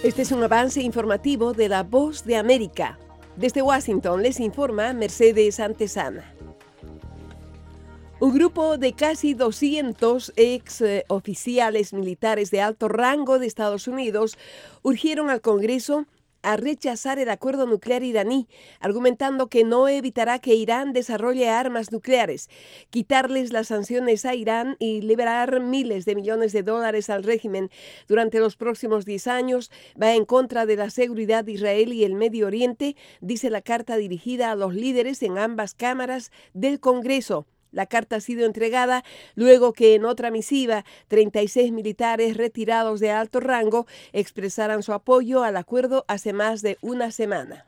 Este es un avance informativo de La Voz de América. Desde Washington les informa Mercedes Antezana. Un grupo de casi 200 ex oficiales militares de alto rango de Estados Unidos urgieron al Congreso a rechazar el acuerdo nuclear iraní, argumentando que no evitará que Irán desarrolle armas nucleares, quitarles las sanciones a Irán y liberar miles de millones de dólares al régimen durante los próximos 10 años va en contra de la seguridad de Israel y el Medio Oriente, dice la carta dirigida a los líderes en ambas cámaras del Congreso. La carta ha sido entregada luego que en otra misiva 36 militares retirados de alto rango expresaran su apoyo al acuerdo hace más de una semana.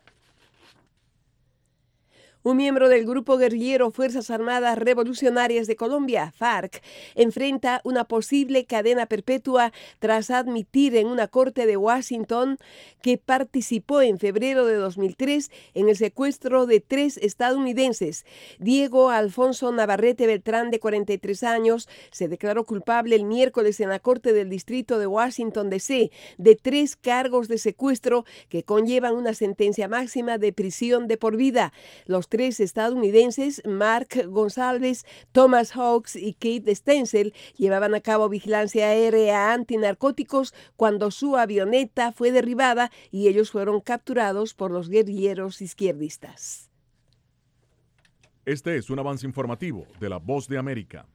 Un miembro del grupo guerrillero Fuerzas Armadas Revolucionarias de Colombia, FARC, enfrenta una posible cadena perpetua tras admitir en una corte de Washington que participó en febrero de 2003 en el secuestro de 3 estadounidenses. Diego Alfonso Navarrete Beltrán, de 43 años, se declaró culpable el miércoles en la Corte del Distrito de Washington, D.C., de 3 cargos de secuestro que conllevan una sentencia máxima de prisión de por vida. Los 3 estadounidenses, Mark González, Thomas Hawks y Kate Stenzel, llevaban a cabo vigilancia aérea antinarcóticos cuando su avioneta fue derribada y ellos fueron capturados por los guerrilleros izquierdistas. Este es un avance informativo de La Voz de América.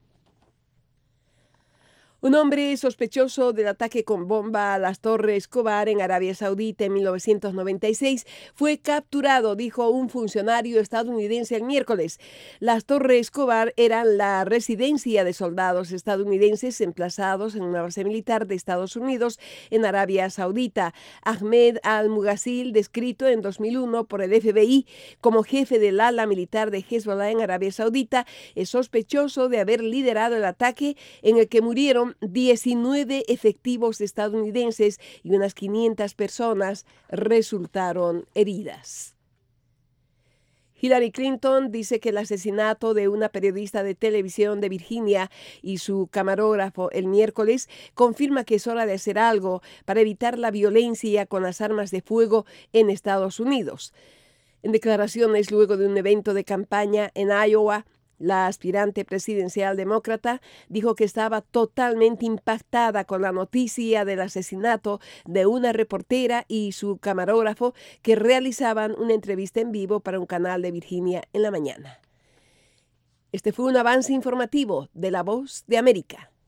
Un hombre sospechoso del ataque con bomba a las Torres Escobar en Arabia Saudita en 1996 fue capturado, dijo un funcionario estadounidense el miércoles. Las Torres Escobar eran la residencia de soldados estadounidenses emplazados en una base militar de Estados Unidos en Arabia Saudita. Ahmed al-Mughazil, descrito en 2001 por el FBI como jefe del ala militar de Hezbollah en Arabia Saudita, es sospechoso de haber liderado el ataque en el que murieron 19 efectivos estadounidenses y unas 500 personas resultaron heridas. Hillary Clinton dice que el asesinato de una periodista de televisión de Virginia y su camarógrafo el miércoles confirma que es hora de hacer algo para evitar la violencia con las armas de fuego en Estados Unidos. En declaraciones luego de un evento de campaña en Iowa, la aspirante presidencial demócrata dijo que estaba totalmente impactada con la noticia del asesinato de una reportera y su camarógrafo que realizaban una entrevista en vivo para un canal de Virginia en la mañana. Este fue un avance informativo de La Voz de América.